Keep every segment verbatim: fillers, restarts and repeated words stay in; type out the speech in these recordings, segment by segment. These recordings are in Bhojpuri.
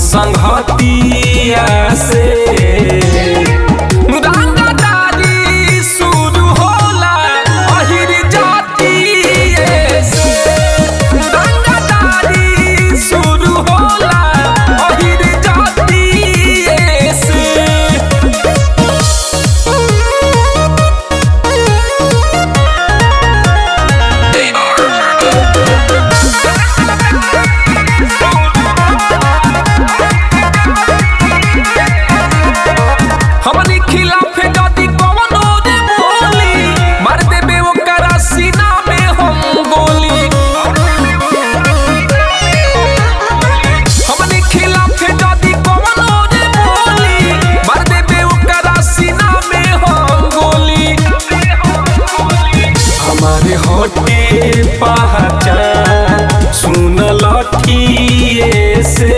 संघतिया से रंगदारी शुरू होला अहिर जातिये से रंगदारी शुरू होला अहिर जातिये से। हमनी खिलाफ जदी कवनो रे बोली मार देबे ओकरा सीना में हम गोली। हमनी खिलाफ जदी कवनो रे बोली मार देबे ओकरा सीना में हम गोली। हमारे होटे पहचान सुन लठिए से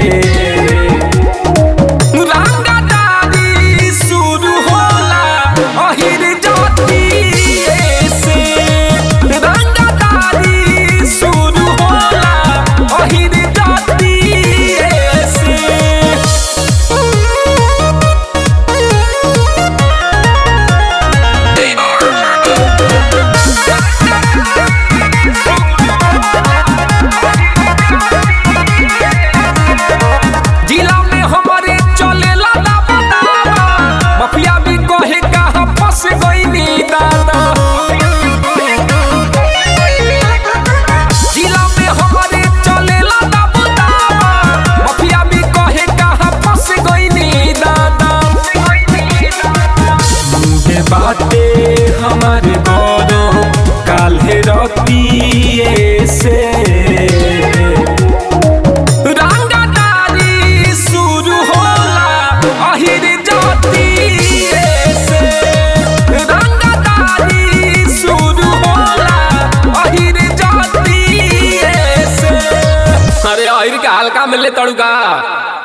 बाटे हमारे गौरव काल्हे रतिये से रंगदारी शुरू होला अहिर जातिये से रंगदारी शुरू होला अहिर जातिये से। अरे अहिर के हल्का मिले तड़ुका।